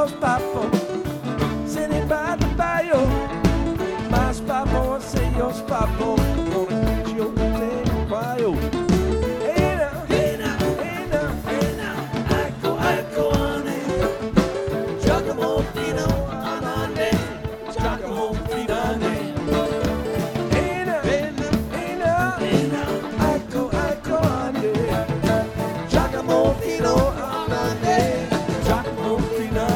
seus papos, sitting by the bayou. Mais papos, seus papos, gonna get you in bio. Hey now, hey now, hey now, hey now, I go on it. Giacomo Fino on it, Giacomo Fino. Hey now, hey now, hey now, hey now, I go on it. Giacomo Fino on it, Giacomo Fino.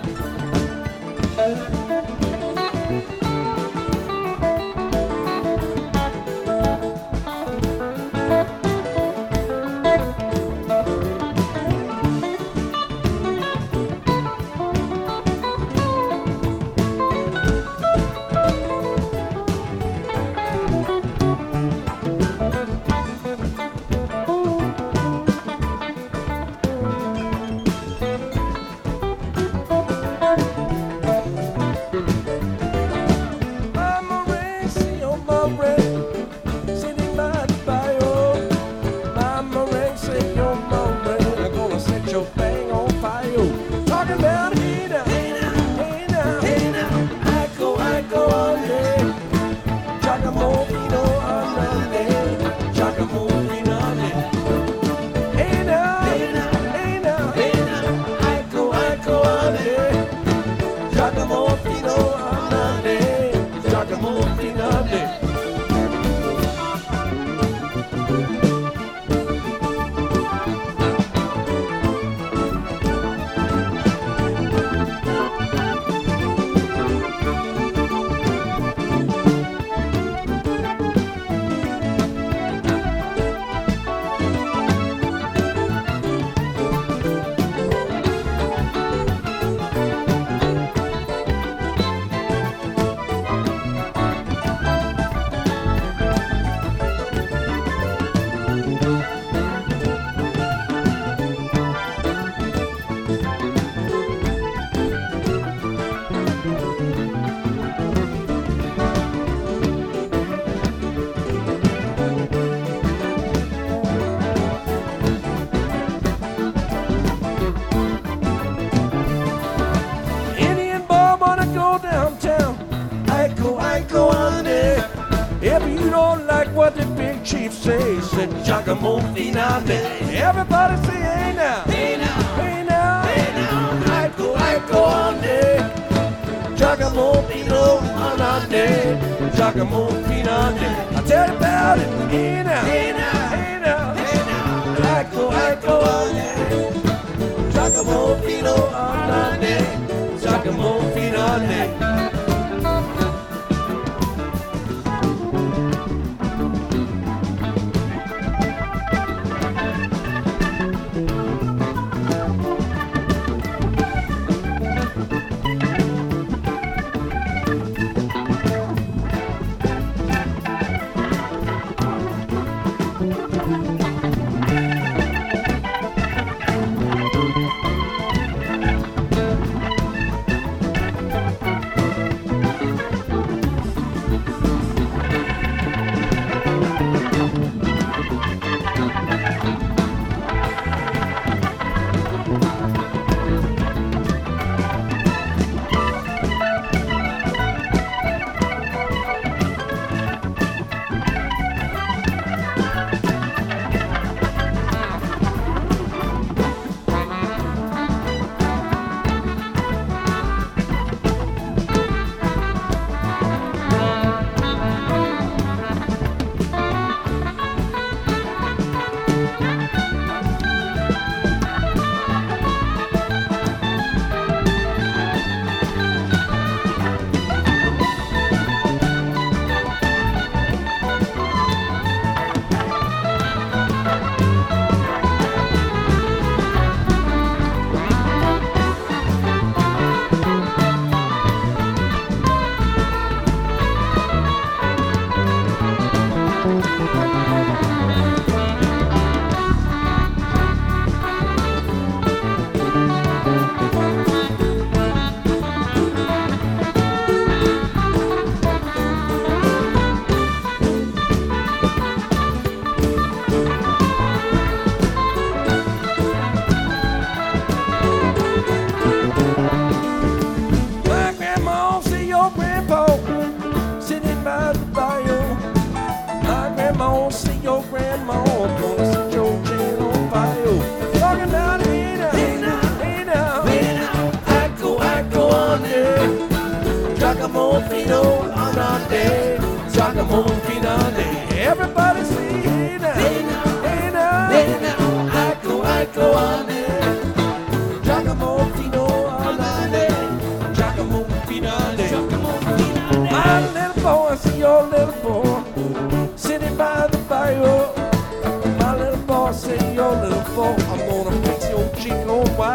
If you don't like what the big chief says, said Giacomo Finale. Everybody say, hey now, hey now, hey now, hey now. I go on day. Giacomo Fino on our day. Giacomo Finale. I tell you about it. Hey now, hey now, hey now, hey now. I go on day. Giacomo Fino on our day. Giacomo Finale.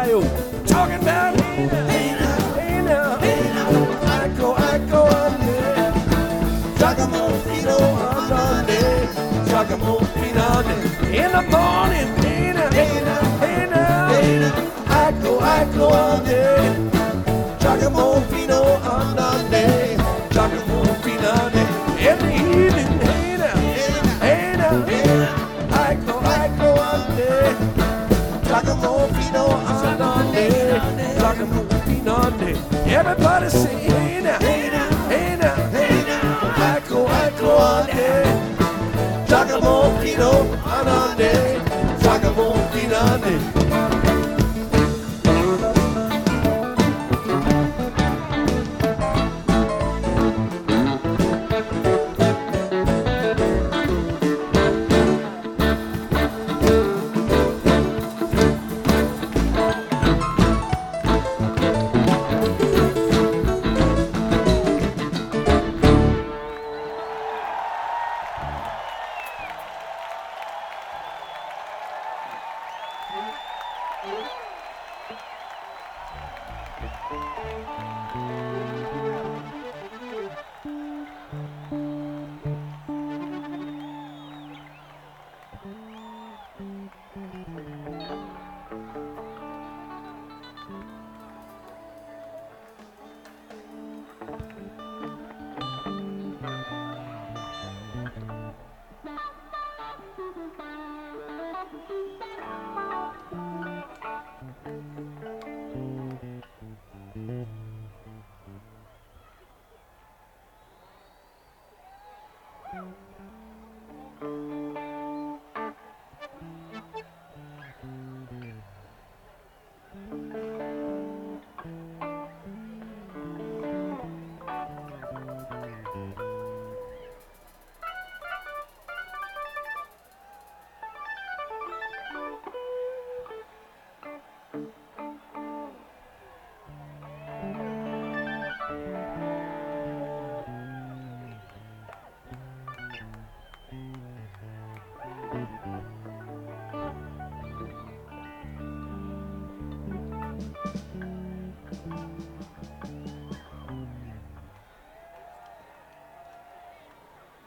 bayou. Talking about hey now, hey now, hey now, hey now. I go under. Giacomo Fino Andante, Giacomo Finale. In the morning, hey now, hey now, hey now, hey now. I go under. Giacomo Fino Andante, Giacomo Finale. In the evening, hey now, hey now, hey now. I go under. Giacomo Fino Andante, Giacomo Finale. Everybody say hey.